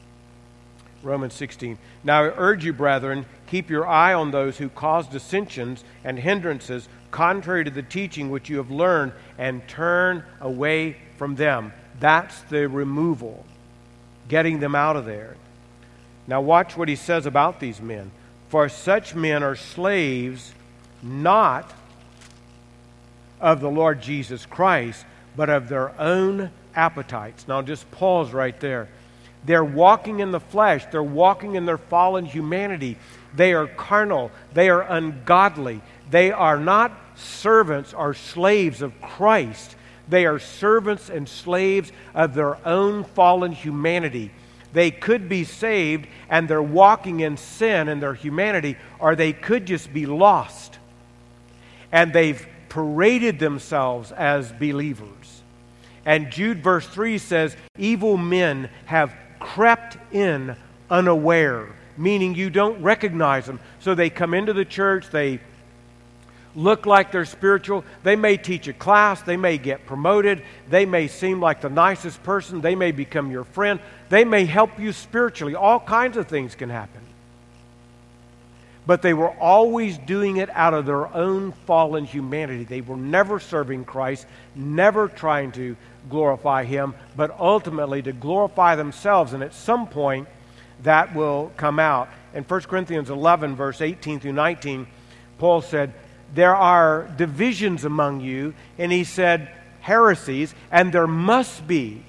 Romans sixteen. Now I urge you, brethren, keep your eye on those who cause dissensions and hindrances contrary to the teaching which you have learned, and turn away from them. That's the removal, getting them out of there. Now watch what he says about these men. For such men are slaves not of the Lord Jesus Christ, but of their own appetites. Now just pause right there. They're walking in the flesh. They're walking in their fallen humanity. They are carnal. They are ungodly. They are not servants or slaves of Christ. They are servants and slaves of their own fallen humanity. They could be saved and they're walking in sin in their humanity, or they could just be lost. And they've paraded themselves as believers. And Jude verse three says, evil men have crept in unaware, meaning you don't recognize them. So they come into the church, they look like they're spiritual, they may teach a class, they may get promoted, they may seem like the nicest person, they may become your friend, they may help you spiritually. All kinds of things can happen. But they were always doing it out of their own fallen humanity. They were never serving Christ, never trying to glorify Him, but ultimately to glorify themselves. And at some point, that will come out. In First Corinthians eleven, verse eighteen through nineteen, Paul said, there are divisions among you, and he said, heresies, and there must be.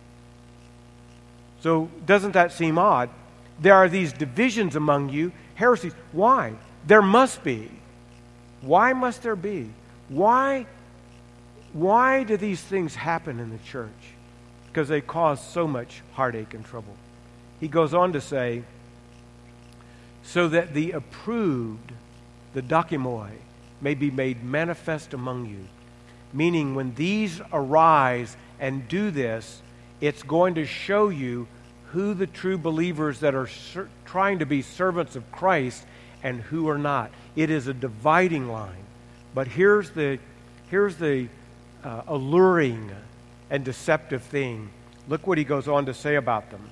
So doesn't that seem odd? There are these divisions among you, heresies. Why? There must be. Why must there be? Why, why do these things happen in the church? Because they cause so much heartache and trouble. He goes on to say, so that the approved, the dokimoi, may be made manifest among you. Meaning when these arise and do this, it's going to show you who the true believers that are ser- trying to be servants of Christ and who are not. It is a dividing line. But here's the, here's the uh, alluring and deceptive thing. Look what he goes on to say about them.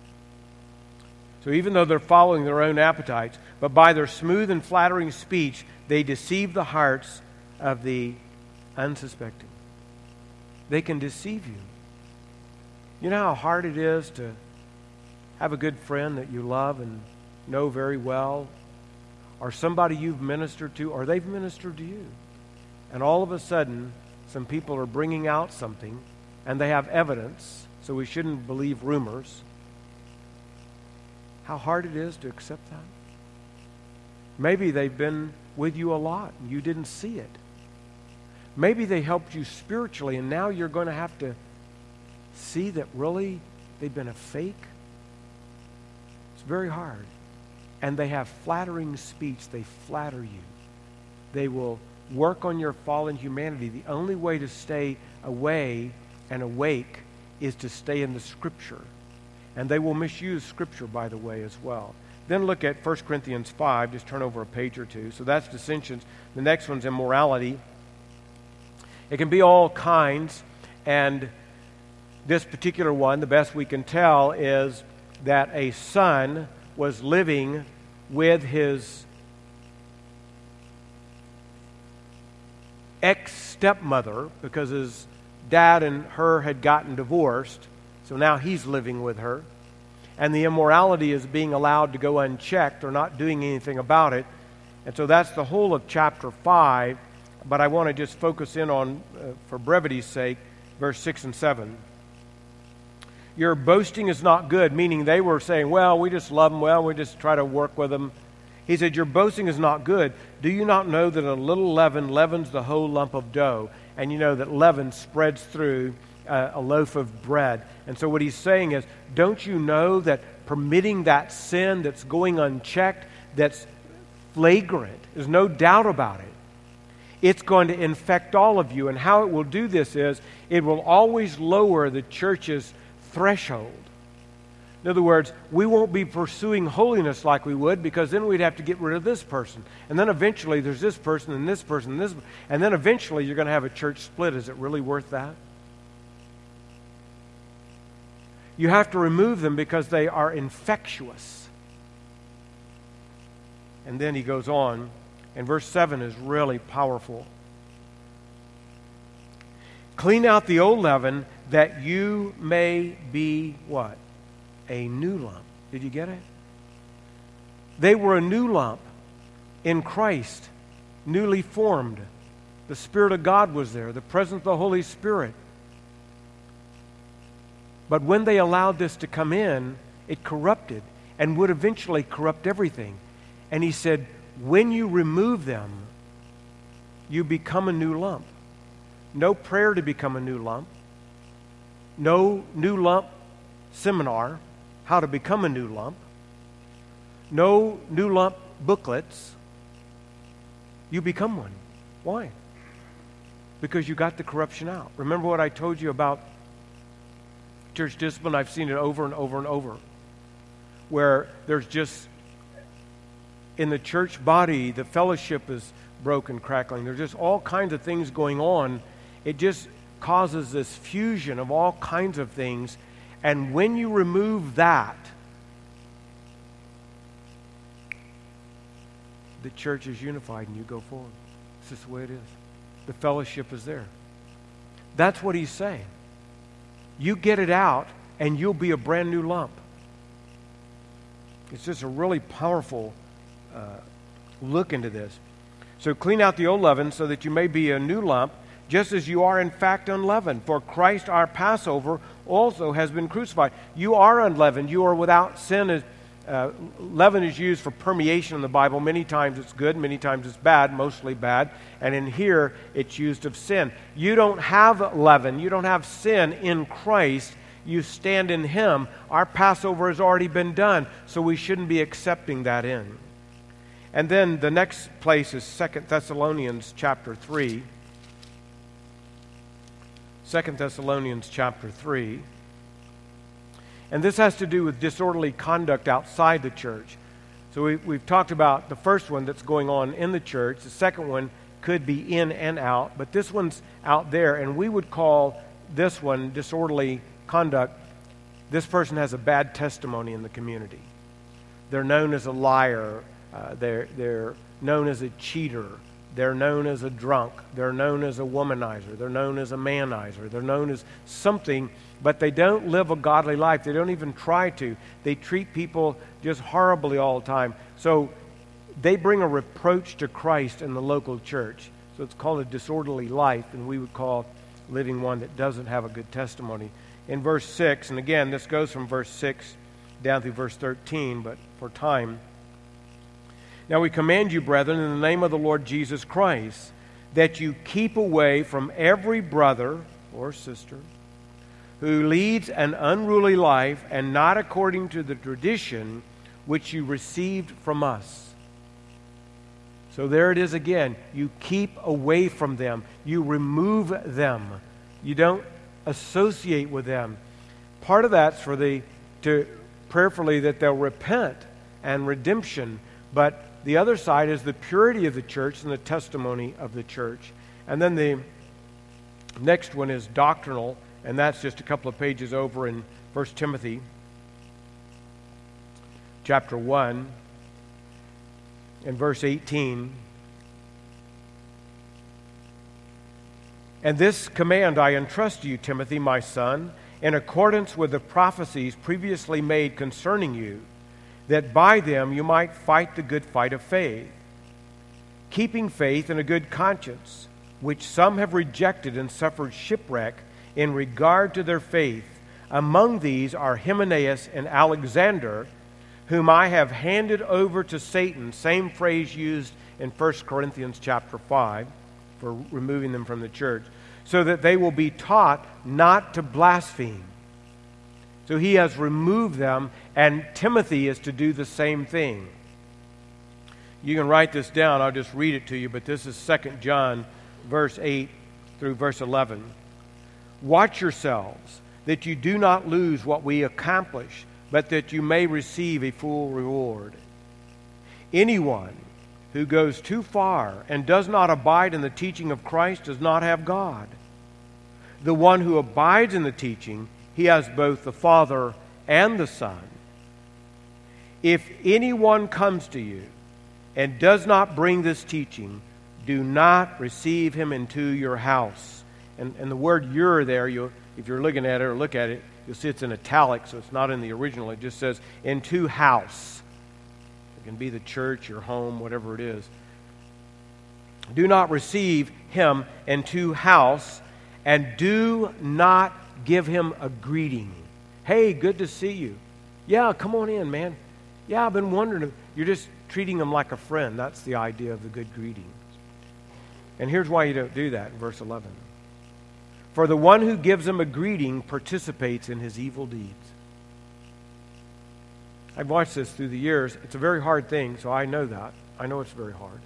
So even though they're following their own appetites, but by their smooth and flattering speech, they deceive the hearts of the unsuspecting. They can deceive you. You know how hard it is to have a good friend that you love and know very well, or somebody you've ministered to, or they've ministered to you. And all of a sudden, some people are bringing out something, and they have evidence, so we shouldn't believe rumors. How hard it is to accept that. Maybe they've been with you a lot, and you didn't see it. Maybe they helped you spiritually, and now you're going to have to see that really they've been a fake. It's very hard. And they have flattering speech. They flatter you. They will work on your fallen humanity. The only way to stay away and awake is to stay in the Scripture. And they will misuse Scripture, by the way, as well. Then look at First Corinthians five. Just turn over a page or two. So that's dissensions. The next one's immorality. It can be all kinds. And this particular one, the best we can tell, is that a son was living with his ex-stepmother because his dad and her had gotten divorced, so now he's living with her. And the immorality is being allowed to go unchecked or not doing anything about it. And so that's the whole of chapter five, but I want to just focus in on, uh, for brevity's sake, verse six and seven. Your boasting is not good, meaning they were saying, well, we just love them, well, we just try to work with them. He said, your boasting is not good. Do you not know that a little leaven leavens the whole lump of dough? And you know that leaven spreads through uh, a loaf of bread. And so what he's saying is, don't you know that permitting that sin that's going unchecked, that's flagrant, there's no doubt about it, it's going to infect all of you. And how it will do this is, it will always lower the church's threshold. In other words, we won't be pursuing holiness like we would, because then we'd have to get rid of this person. And then eventually there's this person and this person and this, and then eventually you're going to have a church split. Is it really worth that? You have to remove them because they are infectious. And then he goes on, and verse seven is really powerful. Clean out the old leaven that you may be what? A new lump. Did you get it? They were a new lump in Christ, newly formed. The Spirit of God was there, the presence of the Holy Spirit. But when they allowed this to come in, it corrupted and would eventually corrupt everything. And he said, when you remove them, you become a new lump. No prayer to become a new lump. No new lump seminar, how to become a new lump. No new lump booklets. You become one. Why? Because you got the corruption out. Remember what I told you about church discipline? I've seen it over and over and over, where there's just, in the church body, the fellowship is broken, crackling. There's just all kinds of things going on. It just causes this fusion of all kinds of things. And when you remove that, the church is unified and you go forward. It's just the way it is. The fellowship is there. That's what he's saying. You get it out and you'll be a brand new lump. It's just a really powerful uh, look into this. So clean out the old leaven so that you may be a new lump, just as you are in fact unleavened. For Christ our Passover also has been crucified. You are unleavened. You are without sin. Uh, leaven is used for permeation in the Bible. Many times it's good, many times it's bad, mostly bad. And in here, it's used of sin. You don't have leaven. You don't have sin in Christ. You stand in Him. Our Passover has already been done, so we shouldn't be accepting that in. And then the next place is Second Thessalonians chapter three. Second Thessalonians chapter three. And this has to do with disorderly conduct outside the church. So we, we've talked about the first one that's going on in the church. The second one could be in and out. But this one's out there. And we would call this one disorderly conduct. This person has a bad testimony in the community. They're known as a liar. Uh, they're, they're known as a cheater. They're known as a drunk. They're known as a womanizer. They're known as a manizer. They're known as something, but they don't live a godly life. They don't even try to. They treat people just horribly all the time. So they bring a reproach to Christ in the local church. So it's called a disorderly life, and we would call living one that doesn't have a good testimony. In verse six, and again, this goes from verse six down through verse thirteen, but for time. Now we command you, brethren, in the name of the Lord Jesus Christ, that you keep away from every brother or sister who leads an unruly life and not according to the tradition which you received from us. So there it is again. You keep away from them. You remove them. You don't associate with them. Part of that's for the to prayerfully that they'll repent and redemption, but the other side is the purity of the church and the testimony of the church. And then the next one is doctrinal, and that's just a couple of pages over in First Timothy chapter one and verse eighteen. And this command I entrust to you, Timothy, my son, in accordance with the prophecies previously made concerning you, that by them you might fight the good fight of faith, keeping faith and a good conscience, which some have rejected and suffered shipwreck in regard to their faith. Among these are Hymenaeus and Alexander, whom I have handed over to Satan, same phrase used in First Corinthians chapter five, for removing them from the church, so that they will be taught not to blaspheme. So he has removed them, and Timothy is to do the same thing. You can write this down. I'll just read it to you, but this is Second John, verse eight through verse eleven. Watch yourselves, that you do not lose what we accomplish, but that you may receive a full reward. Anyone who goes too far and does not abide in the teaching of Christ does not have God. The one who abides in the teaching, he has both the Father and the Son. If anyone comes to you and does not bring this teaching, do not receive him into your house. And, and the word "your" there, you, if you're looking at it or look at it, you'll see it's in italics, so it's not in the original. It just says "into house." It can be the church, your home, whatever it is. Do not receive him into house, and do not give him a greeting. Hey, good to see you. Yeah, come on in, man. Yeah, I've been wondering. You're just treating him like a friend. That's the idea of the good greeting. And here's why you don't do that in verse eleven. For the one who gives him a greeting participates in his evil deeds. I've watched this through the years. It's a very hard thing, so I know that. I know it's very hard.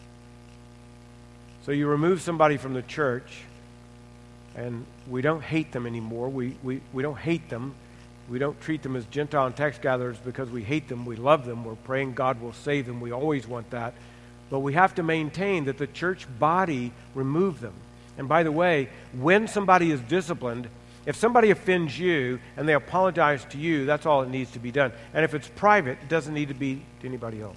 So you remove somebody from the church, and we don't hate them anymore. We, we, we don't hate them. We don't treat them as Gentile and tax gatherers because we hate them. We love them. We're praying God will save them. We always want that. But we have to maintain that the church body remove them. And by the way, when somebody is disciplined, if somebody offends you and they apologize to you, that's all that needs to be done. And if it's private, it doesn't need to be to anybody else.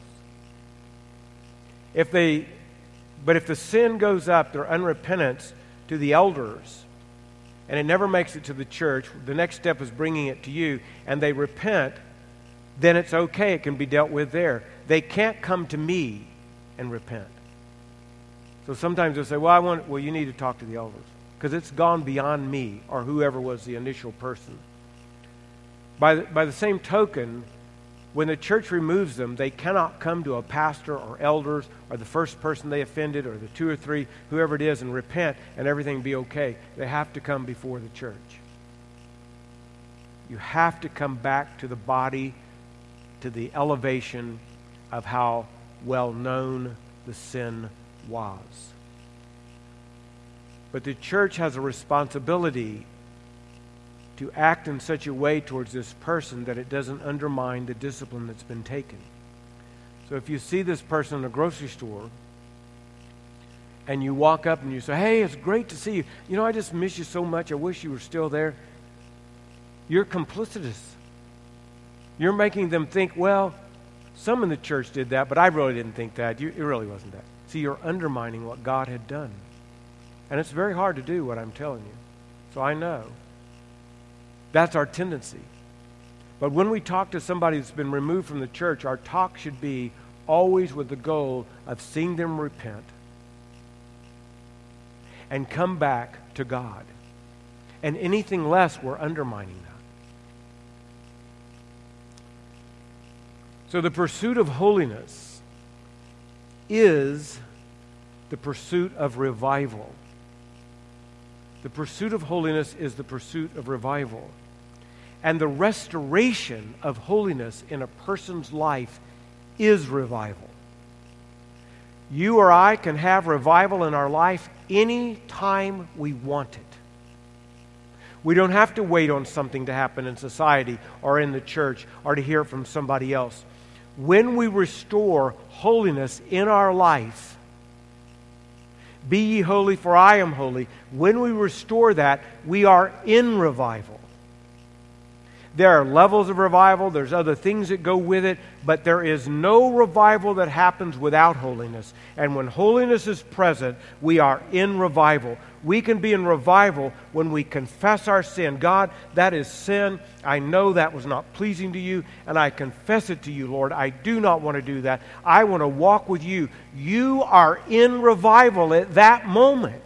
If they, but if the sin goes up, their unrepentance, to the elders, and it never makes it to the church, the next step is bringing it to you, and they repent, then it's okay. It can be dealt with there. They can't come to me and repent. So sometimes they'll say, well, I want, well, you need to talk to the elders, because it's gone beyond me or whoever was the initial person. By the, by the same token, when the church removes them, they cannot come to a pastor or elders or the first person they offended or the two or three, whoever it is, and repent and everything be okay. They have to come before the church. You have to come back to the body, to the elevation of how well known the sin was. But the church has a responsibility to act in such a way towards this person that it doesn't undermine the discipline that's been taken. So if you see this person in a grocery store and you walk up and you say, hey, it's great to see you. You know, I just miss you so much. I wish you were still there. You're complicitous. You're making them think, well, some in the church did that, but I really didn't think that. You, it really wasn't that. See, you're undermining what God had done. And it's very hard to do what I'm telling you. So I know. That's our tendency. But when we talk to somebody that's been removed from the church, our talk should be always with the goal of seeing them repent and come back to God. And anything less, we're undermining that. So the pursuit of holiness is the pursuit of revival. The pursuit of holiness is the pursuit of revival. And the restoration of holiness in a person's life is revival. You or I can have revival in our life any time we want it. We don't have to wait on something to happen in society or in the church or to hear it from somebody else. When we restore holiness in our life, Be ye holy, for I am holy. When we restore that, we are in revival. There are levels of revival. There's other things that go with it. But there is no revival that happens without holiness. And when holiness is present, we are in revival. We can be in revival when we confess our sin. God, that is sin. I know that was not pleasing to you, and I confess it to you, Lord. I do not want to do that. I want to walk with you. You are in revival at that moment.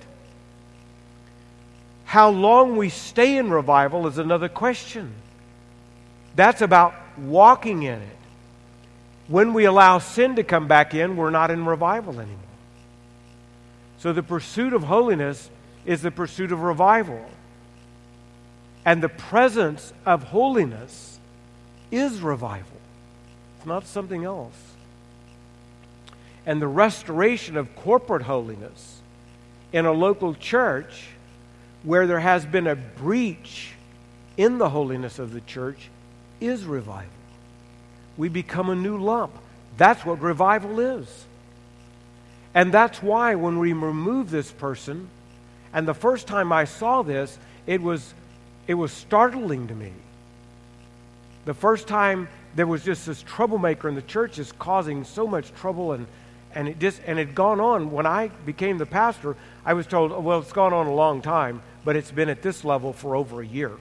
How long we stay in revival is another question. That's about walking in it. When we allow sin to come back in, we're not in revival anymore. So the pursuit of holiness is the pursuit of revival. And the presence of holiness is revival. It's not something else. And the restoration of corporate holiness in a local church where there has been a breach in the holiness of the church is revival. We become a new lump. That's what revival is. And that's why when we remove this person, and the first time I saw this, it was it was startling to me. The first time there was just this troublemaker in the church is causing so much trouble, and and it just and it had gone on. When I became the pastor, I was told, oh, well, it's gone on a long time, but it's been at this level for over a year.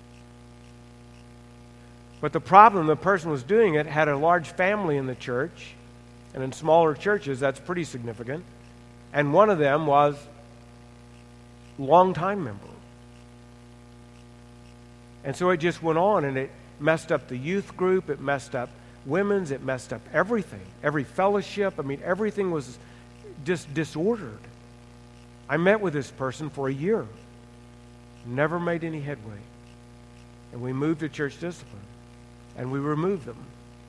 But the problem, the person was doing it had a large family in the church, and in smaller churches, that's pretty significant. And one of them was a long-time member. And so it just went on, and it messed up the youth group, it messed up women's, it messed up everything, every fellowship. I mean, everything was just disordered. I met with this person for a year, never made any headway. And we moved to church discipline. And we removed them.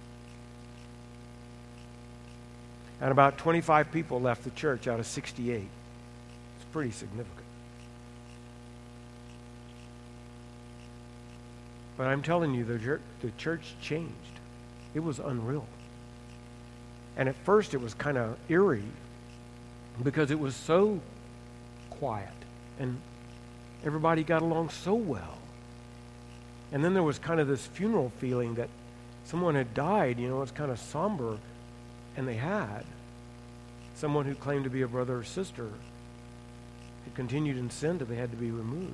And about twenty-five people left the church out of sixty-eight. It's pretty significant. But I'm telling you, the church, the church changed. It was unreal. And at first it was kind of eerie because it was so quiet and everybody got along so well. And then there was kind of this funeral feeling that someone had died, you know, it's kind of somber. And they had. Someone who claimed to be a brother or sister had continued in sin till they had to be removed.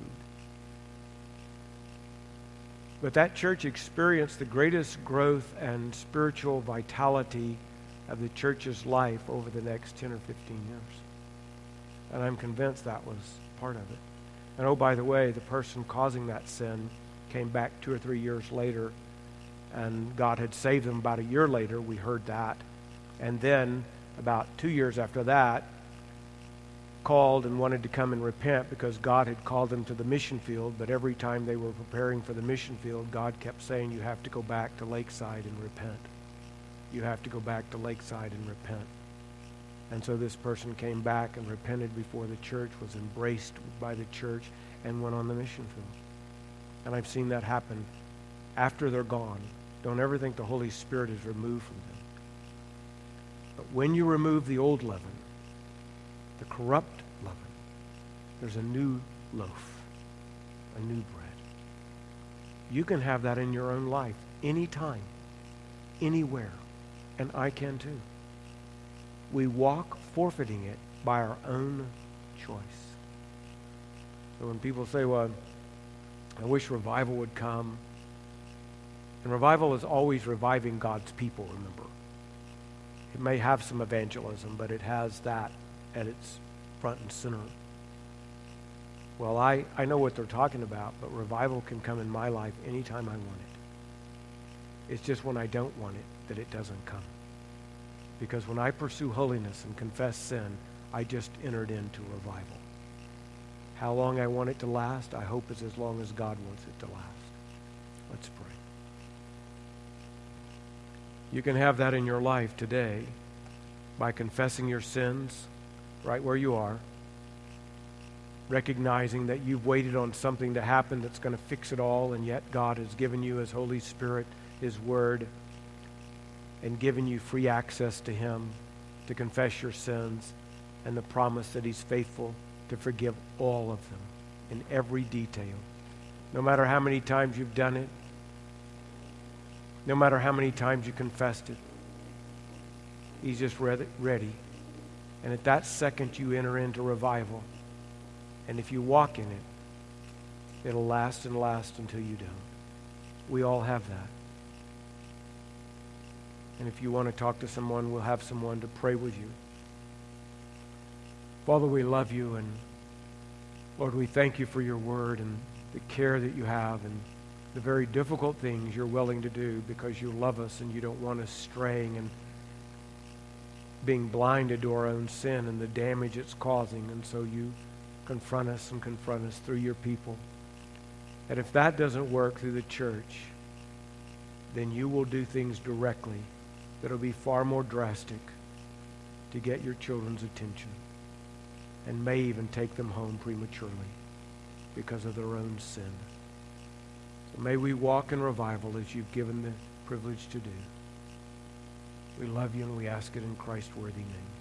But that church experienced the greatest growth and spiritual vitality of the church's life over the next ten or fifteen years. And I'm convinced that was part of it. And oh, by the way, the person causing that sin came back two or three years later, and God had saved them about a year later. We heard that. And then about two years after that, called and wanted to come and repent because God had called them to the mission field. But every time they were preparing for the mission field, God kept saying, you have to go back to Lakeside and repent. You have to go back to Lakeside and repent. And so this person came back and repented before the church, was embraced by the church, and went on the mission field. And I've seen that happen after they're gone. Don't ever think the Holy Spirit is removed from them. But when you remove the old leaven, the corrupt leaven, there's a new loaf, a new bread. You can have that in your own life, anytime, anywhere, and I can too. We walk forfeiting it by our own choice. So when people say, well, I wish revival would come. And revival is always reviving God's people, remember. It may have some evangelism, but it has that at its front and center. Well, I, I know what they're talking about, but revival can come in my life anytime I want it. It's just when I don't want it that it doesn't come. Because when I pursue holiness and confess sin, I just entered into revival. How long I want it to last, I hope it's as long as God wants it to last. Let's pray. You can have that in your life today by confessing your sins right where you are, recognizing that you've waited on something to happen that's going to fix it all, and yet God has given you His Holy Spirit, His Word, and given you free access to Him to confess your sins and the promise that he's faithful to forgive all of them in every detail. No matter how many times you've done it, no matter how many times you confessed it, he's just ready. And at that second you enter into revival. And if you walk in it, it'll last and last until you don't. We all have that. And if you want to talk to someone, we'll have someone to pray with you. Father, we love you, and Lord, we thank you for your word and the care that you have and the very difficult things you're willing to do because you love us and you don't want us straying and being blinded to our own sin and the damage it's causing. And so you confront us and confront us through your people. And if that doesn't work through the church, then you will do things directly that'll be far more drastic to get your children's attention, and may even take them home prematurely because of their own sin. So may we walk in revival as you've given the privilege to do. We love you and we ask it in Christ's worthy name.